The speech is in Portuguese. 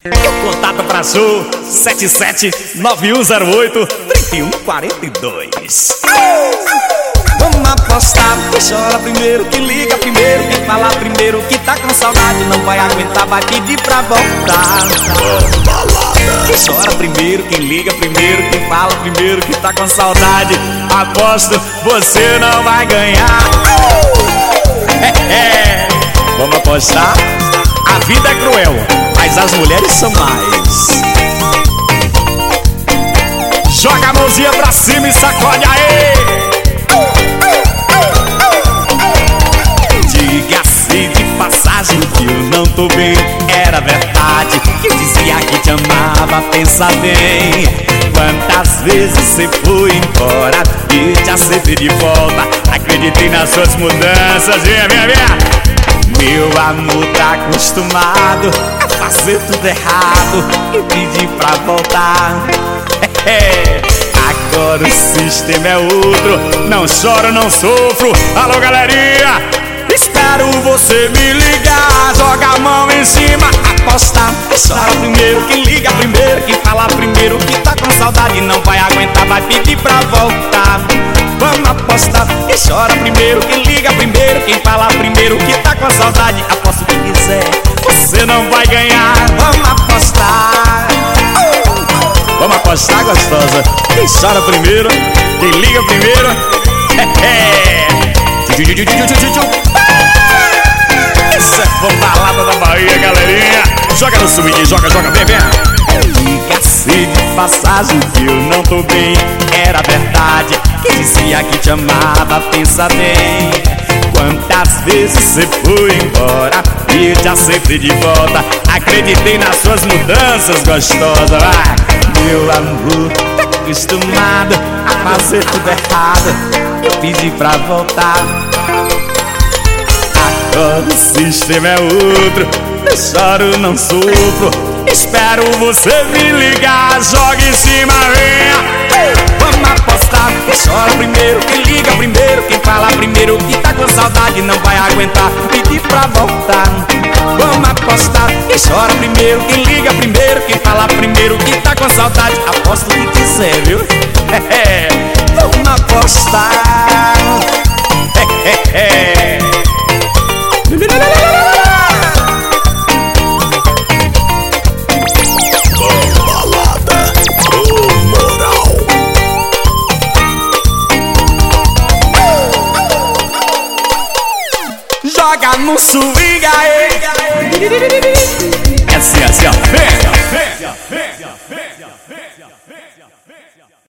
Contato pra show 779108-3142. Vamos apostar, quem chora primeiro, quem liga primeiro, quem fala primeiro, que tá com saudade, não vai aguentar, vai pedir pra voltar. Quem chora primeiro, quem liga primeiro, quem fala primeiro, que tá com saudade, Aposto, você não vai ganhar. Vamos apostar? A vida é cruel, mas as mulheres são mais. Joga a mãozinha pra cima e sacode aí. Diga-se de passagem que eu não tô bem. Era verdade que dizia que te amava, pensa bem. Quantas vezes você foi embora e te aceitei de volta. Acreditei nas suas mudanças, vem. Meu amor tá acostumado a fazer tudo errado e pedir pra voltar. Agora o sistema é outro, não choro, não sofro. Alô, galerinha, espero você me ligar. Joga a mão em cima, apostar, quem chora primeiro, quem liga primeiro, quem fala primeiro, que tá com saudade, não vai aguentar, vai pedir pra voltar. Vamos apostar, quem chora primeiro, quem liga primeiro, quem fala primeiro, que tá com saudade, aposta o que quiser, você não vai ganhar. Vamos apostar. Vamos apostar, gostosa. Quem chora primeiro, quem liga primeiro. Isso é balada da Bahia, galerinha. Joga no swing, joga, vem. Diga-se de passagem que eu não tô bem. Era verdade que dizia que te amava, pensa bem. Quantas vezes você foi embora e te aceitei de volta. Acreditei nas suas mudanças, gostosa, vai. Meu amor tá acostumado a fazer tudo errado, eu pedi pra voltar. Agora o sistema é outro, não choro, não sofro. Espero você me ligar, joga em cima, venha. Vamos apostar, quem chora primeiro, quem liga primeiro, quem fala primeiro, que tá com saudade, não vai aguentar, pedir pra voltar. Vamos apostar, quem chora primeiro, quem liga primeiro, quem fala primeiro, que tá com saudade, aposta o que quiser, viu? Vamos apostar. Balada com moral. Joga no swing aí. É assim, ó, vem.